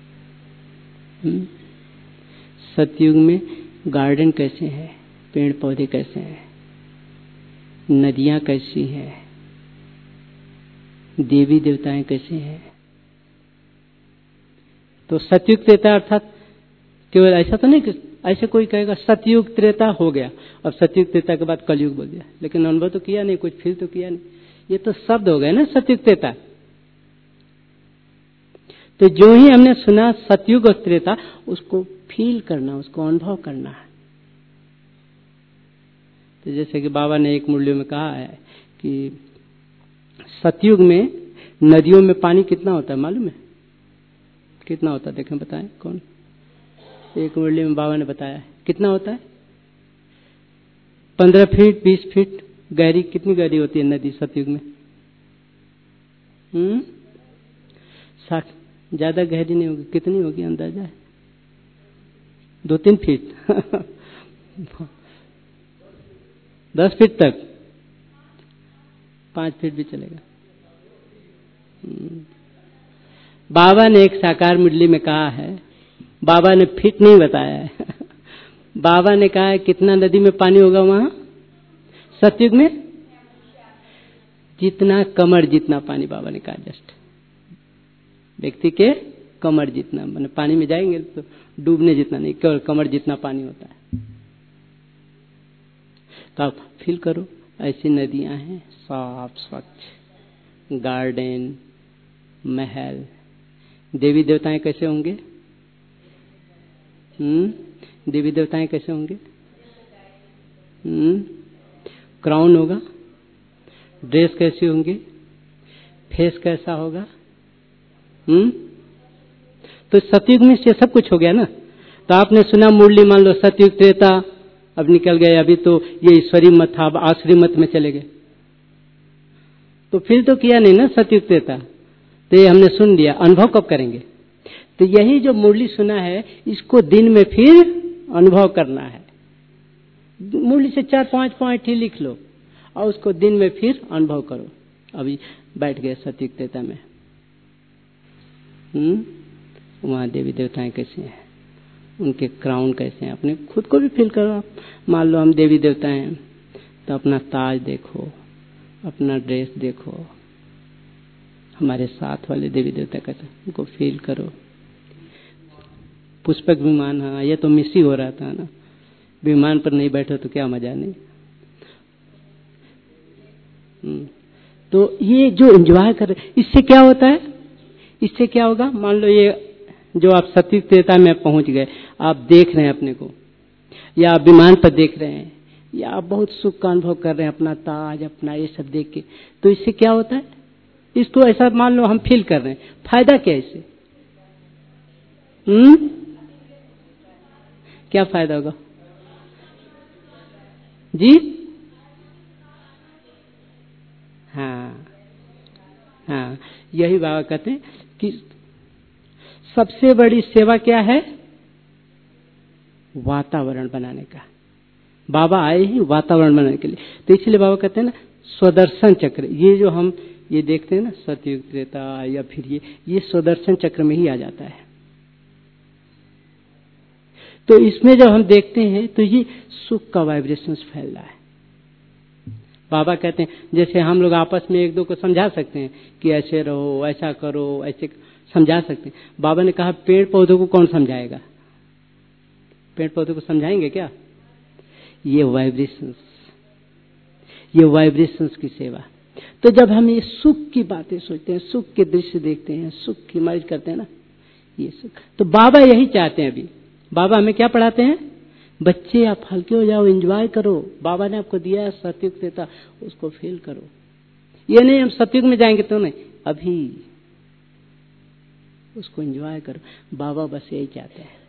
सतयुग में गार्डन कैसे हैं, पेड़ पौधे कैसे हैं, नदियां कैसी हैं, देवी देवताएं कैसे हैं। तो सतयुग त्रेता अर्थात केवल ऐसा तो नहीं कि ऐसे कोई कहेगा सतयुग त्रेता हो गया, अब सतयुग त्रेता के बाद कलयुग बोल दिया, लेकिन अनुभव तो किया नहीं, कुछ फील तो किया नहीं। ये तो शब्द हो गए ना सतयुग त्रेता। तो जो ही हमने सुना सतयुग और त्रेता, उसको फील करना, उसको अनुभव करना है। तो जैसे कि बाबा ने एक मुरली में कहा है कि सतयुग में नदियों में पानी कितना होता है मालूम है, कितना होता है, देखें बताएं कौन। एक मुरली में बाबा ने बताया कितना होता है, 15 फीट 20 फीट गहरी। कितनी गहरी होती है नदी सतयुग में? 60, ज्यादा गहरी नहीं होगी, कितनी होगी अंदाजा है? 2-3 फीट 10 फीट तक, 5 फीट भी चलेगा। बाबा ने एक साकार मुरली में कहा है, बाबा ने फीट नहीं बताया है बाबा ने कहा है कितना नदी में पानी होगा वहां सतयुग में, जितना कमर जितना पानी, बाबा ने कहा जस्ट व्यक्ति के कमर जितना, मैंने पानी में जाएंगे तो डूबने जितना नहीं, केवल कमर जितना पानी होता है। तो आप फील करो ऐसी नदियां हैं, साफ स्वच्छ, गार्डन, महल, देवी देवताएं कैसे होंगे? देवी देवताएं कैसे होंगे? क्राउन होगा, ड्रेस कैसी होंगी, फेस कैसा होगा, तो सतयुग में से सब कुछ हो गया ना। तो आपने सुना मुरली, मान लो सतयुग त्रेता अब निकल गए, अभी तो ये ईश्वरी मत था, अब आसुरी मत में चले गए। तो फिर तो किया नहीं ना सतयुग त्रेता, तो ये हमने सुन लिया, अनुभव कब करेंगे? तो यही जो मुरली सुना है इसको दिन में फिर अनुभव करना है। मुरली से 4-5 पॉइंट ही लिख लो और उसको दिन में फिर अनुभव करो। अभी बैठ गए सतयुग त्रेता में, वहां देवी देवताएं कैसे हैं, उनके क्राउन कैसे हैं, अपने खुद को भी फील करो। मान लो हम देवी देवता हैं तो अपना ताज देखो, अपना ड्रेस देखो, हमारे साथ वाले देवी देवता कैसे, उनको फील करो। पुष्पक विमान, हाँ ये तो मिस ही हो रहा था ना, विमान पर नहीं बैठो तो क्या मजा नहीं। तो ये जो एंजॉय कर, इससे क्या होता है, इससे क्या होगा? मान लो ये जो आप सतयुग त्रेता में पहुंच गए, आप देख रहे हैं अपने को, या आप विमान पर देख रहे हैं, या आप बहुत सुख का अनुभव कर रहे हैं, अपना ताज, अपना ये सब देख के, तो इससे क्या होता है? इसको ऐसा मान लो हम फील कर रहे हैं, फायदा क्या है इससे? क्या फायदा होगा जी? हाँ हाँ, यही बाबा कहते हैं कि सबसे बड़ी सेवा क्या है? वातावरण बनाने का। बाबा आए ही वातावरण बनाने के लिए। तो इसलिए बाबा कहते हैं ना स्वदर्शन चक्र, ये जो हम ये देखते हैं ना सतयुग त्रेता या फिर ये स्वदर्शन चक्र में ही आ जाता है। तो इसमें जब हम देखते हैं तो ये सुख का वाइब्रेशंस फैल रहा है। बाबा कहते हैं जैसे हम लोग आपस में एक दो को समझा सकते हैं कि ऐसे रहो, ऐसा करो, ऐसे समझा सकते हैं। बाबा ने कहा पेड़ पौधों को कौन समझाएगा? पेड़ पौधों को समझाएंगे क्या? ये वाइब्रेशंस की सेवा। तो जब हम ये सुख की बातें सोचते हैं, सुख के दृश्य देखते हैं, सुख की मर्ज करते हैं ना, ये सुख, तो बाबा यही चाहते हैं। अभी बाबा हमें क्या पढ़ाते हैं? बच्चे आप हल्के हो जाओ, एंजॉय करो, बाबा ने आपको दिया है सतयुग त्रेता, उसको फील करो। ये नहीं हम सतयुग में जाएंगे तो नहीं, अभी उसको एंजॉय करो। बाबा बस यही चाहते हैं।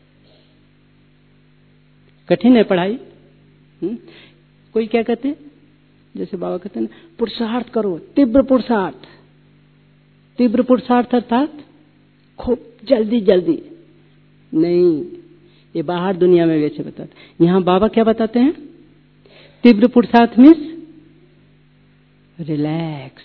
कठिन है पढ़ाई। कोई क्या कहते हैं, जैसे बाबा कहते हैं ना पुरुषार्थ करो, तीव्र पुरुषार्थ। तीव्र पुरुषार्थ अर्थात खूब जल्दी जल्दी नहीं, ये बाहर दुनिया में वैसे बताते। यहाँ बाबा क्या बताते हैं? तीव्र पुरुषार्थ मीन्स रिलैक्स।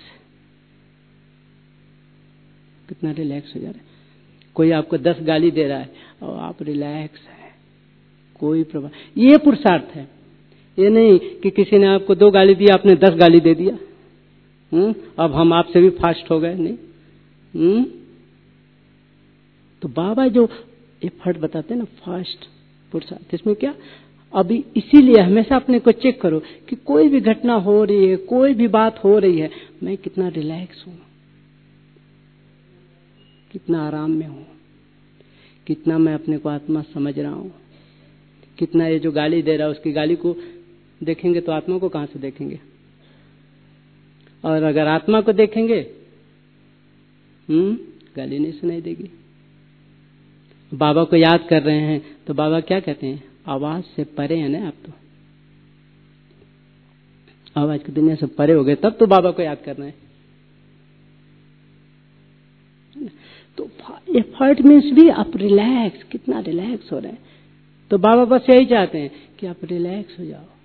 कितना रिलैक्स हो जा रहा है। कोई आपको 10 गाली दे रहा है और आप रिलैक्स है, कोई प्रभाव। ये पुरुषार्थ है। ये नहीं कि किसी ने आपको 2 गाली दी, आपने 10 गाली दे दिया, अब हम आपसे भी फास्ट हो गए, नहीं। तो बाबा जो एफर्ट बताते हैं ना, फास्ट पुरुषार्थ, इसमें क्या? अभी इसीलिए हमेशा अपने को चेक करो कि कोई भी घटना हो रही है, कोई भी बात हो रही है, मैं कितना रिलैक्स हूं, कितना आराम में हूं, कितना मैं अपने को आत्मा समझ रहा हूं, कितना ये जो गाली दे रहा है उसकी गाली को देखेंगे तो आत्मा को कहां से देखेंगे? और अगर आत्मा को देखेंगे गाली नहीं सुनाई देगी। बाबा को याद कर रहे हैं तो बाबा क्या कहते हैं? आवाज से परे है ना आप, तो आवाज की दुनिया से परे हो गए, तब तो बाबा को याद कर रहे हैं। तो एफर्ट मीन्स भी आप रिलैक्स, कितना रिलैक्स हो रहे हैं। तो बाबा बस यही चाहते हैं कि आप रिलैक्स हो जाओ।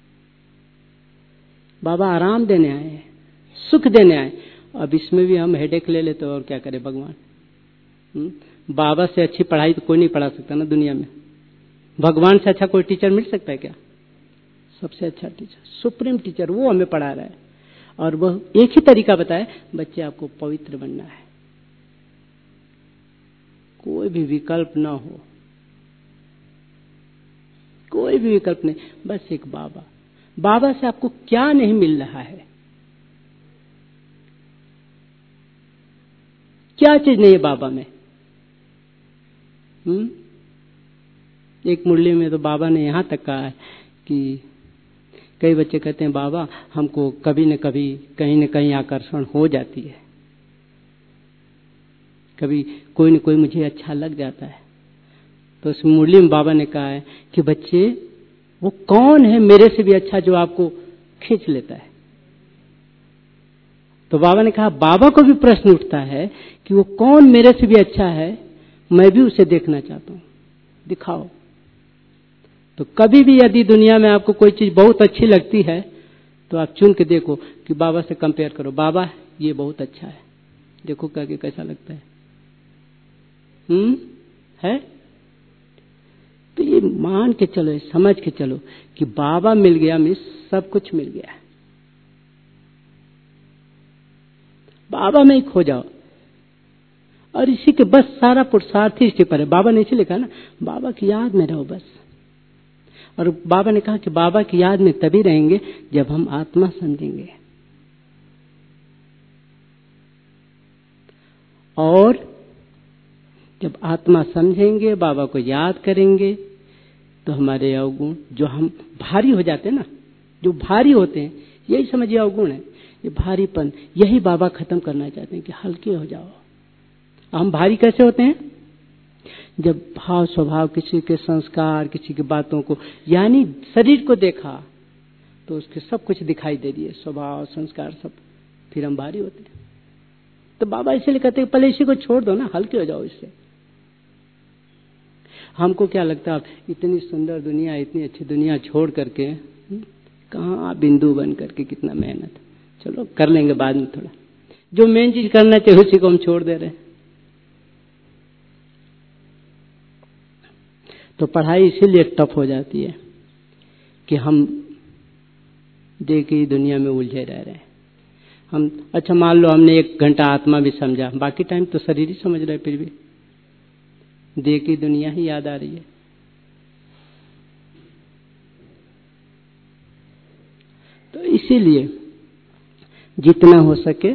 बाबा आराम देने आए हैं, सुख देने आए। अब इसमें भी हम हेडेक ले लेते और क्या करे भगवान। बाबा से अच्छी पढ़ाई तो कोई नहीं पढ़ा सकता ना दुनिया में। भगवान से अच्छा कोई टीचर मिल सकता है क्या? सबसे अच्छा टीचर, सुप्रीम टीचर, वो हमें पढ़ा रहा है। और वह एक ही तरीका बताए, बच्चे आपको पवित्र बनना है, कोई भी विकल्प ना हो, कोई भी विकल्प नहीं, बस एक बाबा। बाबा से आपको क्या नहीं मिल रहा है? क्या चीज नहीं है बाबा में? एक मुरली में तो बाबा ने यहां तक कहा है कि कई बच्चे कहते हैं बाबा हमको कभी न कभी कहीं न कहीं आकर्षण हो जाती है, कभी कोई न कोई मुझे अच्छा लग जाता है, तो उस मुरली में बाबा ने कहा है कि बच्चे वो कौन है मेरे से भी अच्छा जो आपको खींच लेता है। तो बाबा ने कहा बाबा को भी प्रश्न उठता है कि वो कौन मेरे से भी अच्छा है, मैं भी उसे देखना चाहता हूं, दिखाओ। तो कभी भी यदि दुनिया में आपको कोई चीज बहुत अच्छी लगती है तो आप चुन के देखो कि बाबा से कंपेयर करो, बाबा ये बहुत अच्छा है, देखो करके कैसा लगता है। है तो ये मान के चलो, समझ के चलो कि बाबा मिल गया मिस सब कुछ मिल गया है। बाबा में ही खो जाओ और इसी के बस सारा पुरुषार्थ ही इसी पर है। बाबा ने इसे लिखा ना, बाबा की याद में रहो बस। और बाबा ने कहा कि बाबा की याद में तभी रहेंगे जब हम आत्मा समझेंगे। और जब आत्मा समझेंगे, बाबा को याद करेंगे, तो हमारे अवगुण जो हम भारी हो जाते हैं ना, जो भारी होते हैं, यही समझिए अवगुण है। ये भारीपन यही बाबा खत्म करना चाहते हैं कि हल्के हो जाओ। हम भारी कैसे होते हैं? जब भाव स्वभाव, किसी के संस्कार, किसी की बातों को, यानी शरीर को देखा तो उसके सब कुछ दिखाई दे रही है, स्वभाव संस्कार सब, फिर हम भारी होते हैं। तो बाबा इसलिए कहते हैं पहले इसी को छोड़ दो ना, हल्के हो जाओ इससे। हमको क्या लगता है इतनी सुंदर दुनिया, इतनी अच्छी दुनिया छोड़ करके कहाँ बिंदु बन करके, कितना मेहनत, चलो कर लेंगे बाद में, थोड़ा जो मेन चीज करना चाहिए उसी को हम छोड़ दे रहे हैं। तो पढ़ाई इसीलिए टफ हो जाती है कि हम देखी दुनिया में उलझे रह रहे हैं। हम अच्छा मान लो हमने 1 घंटा आत्मा भी समझा, बाकी टाइम तो शरीर ही समझ रहे, फिर भी देखी दुनिया ही याद आ रही है। तो इसीलिए जितना हो सके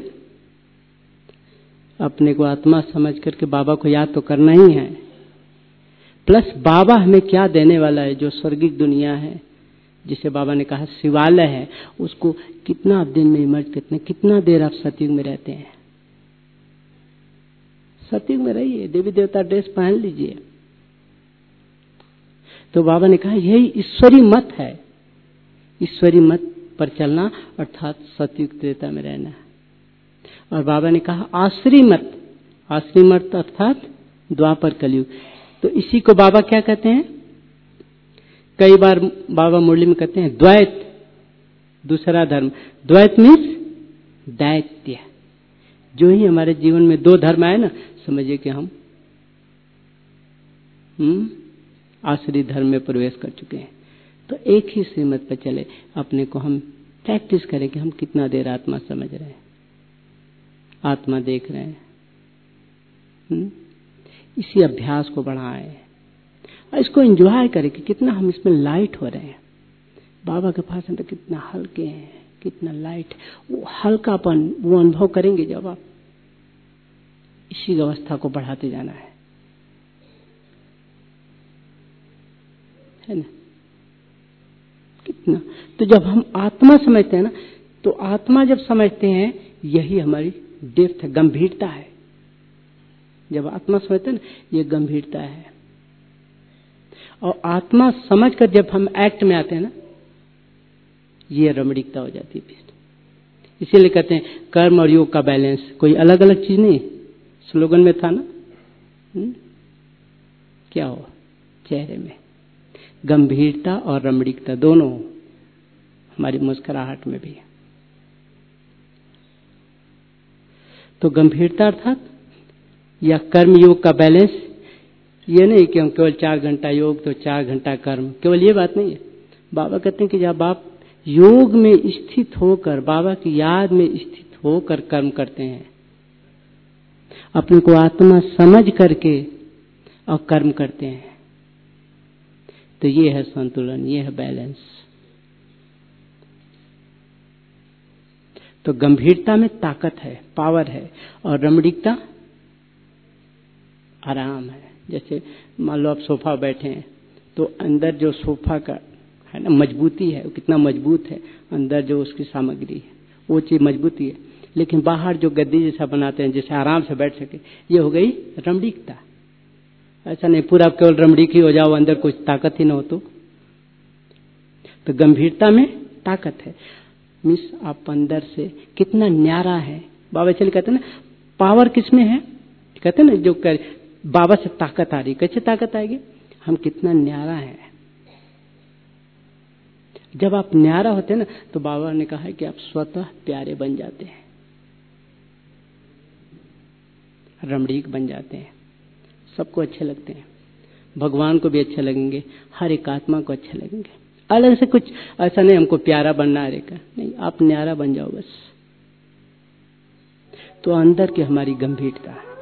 अपने को आत्मा समझ करके बाबा को याद तो करना ही है। प्लस बाबा हमें क्या देने वाला है, जो स्वर्गिक दुनिया है, जिसे बाबा ने कहा शिवालय है, उसको कितना आप दिन में इमर्ज करते हैं, कितना देर आप सतयुग में रहते हैं। सतयुग में रहिए, देवी देवता ड्रेस पहन लीजिए। तो बाबा ने कहा यही ईश्वरी मत है, ईश्वरी मत पर चलना अर्थात सतयुग त्रेता में रहना है। और बाबा ने कहा आश्री मत, आश्री मत अर्थात द्वापर कलयुग। तो इसी को बाबा क्या कहते हैं, कई बार बाबा मुरली में कहते हैं द्वैत, दूसरा धर्म। द्वैत मीन्स दैत्य। जो ही हमारे जीवन में 2 धर्म आए ना, समझिए कि हम आश्री धर्म में प्रवेश कर चुके हैं। तो एक ही श्रीमत पर चले, अपने को हम प्रैक्टिस करें कि हम कितना देर आत्मा समझ रहे हैं, आत्मा देख रहे हैं। इसी अभ्यास को बढ़ाएं और इसको एंजॉय करें कि कितना हम इसमें लाइट हो रहे हैं। बाबा के पास तो कितना हल्के हैं, कितना लाइट, वो हल्कापन वो अनुभव करेंगे जब आप इसी अवस्था को बढ़ाते जाना है ना। कितना तो जब हम आत्मा समझते हैं ना, तो आत्मा जब समझते हैं यही हमारी डेप्थ है, गंभीरता है। जब आत्मा समझते हैं ना, ये गंभीरता है। और आत्मा समझकर जब हम एक्ट में आते हैं ना, ये रमणीकता हो जाती है। इसीलिए कहते हैं कर्म और योग का बैलेंस, कोई अलग अलग चीज नहीं। स्लोगन में था ना, क्या हो चेहरे में गंभीरता और रमणीकता, दोनों हमारी मुस्कुराहट में भी है। तो गंभीरता अर्थात या कर्म योग का बैलेंस, ये नहीं कि हम केवल 4 घंटा योग तो 4 घंटा कर्म, केवल ये बात नहीं है। बाबा कहते हैं कि जब आप योग में स्थित होकर, बाबा की याद में स्थित होकर कर्म करते हैं, अपने को आत्मा समझ करके और कर्म करते हैं, तो ये है संतुलन, ये है बैलेंस। तो गंभीरता में ताकत है, पावर है, और रमणीकता आराम है। जैसे मान लो आप सोफा बैठे हैं, तो अंदर जो सोफा का है ना मजबूती है, वो कितना मजबूत है, अंदर जो उसकी सामग्री है वो चीज मजबूती है। लेकिन बाहर जो गद्दी जैसा बनाते हैं जिसे आराम से बैठ सके, ये हो गई रमणीकता। ऐसा नहीं पूरा केवल रमणीक ही हो जाओ, अंदर कुछ ताकत ही ना हो। तो गंभीरता में ताकत है। मिस आप अंदर से कितना न्यारा है। बाबा चल कहते हैं ना, पावर किसमें है? कहते हैं ना, जो बाबा से ताकत आ रही, कैसे ताकत आएगी? हम कितना न्यारा है। जब आप न्यारा होते हैं ना, तो बाबा ने कहा है कि आप स्वतः प्यारे बन जाते हैं, रमणीक बन जाते हैं, सबको अच्छे लगते हैं, भगवान को भी अच्छे लगेंगे, हर एक आत्मा को अच्छे लगेंगे। अलग से कुछ ऐसा नहीं हमको प्यारा बनना रहेगा, नहीं, आप न्यारा बन जाओ बस। तो अंदर की हमारी गंभीरता है।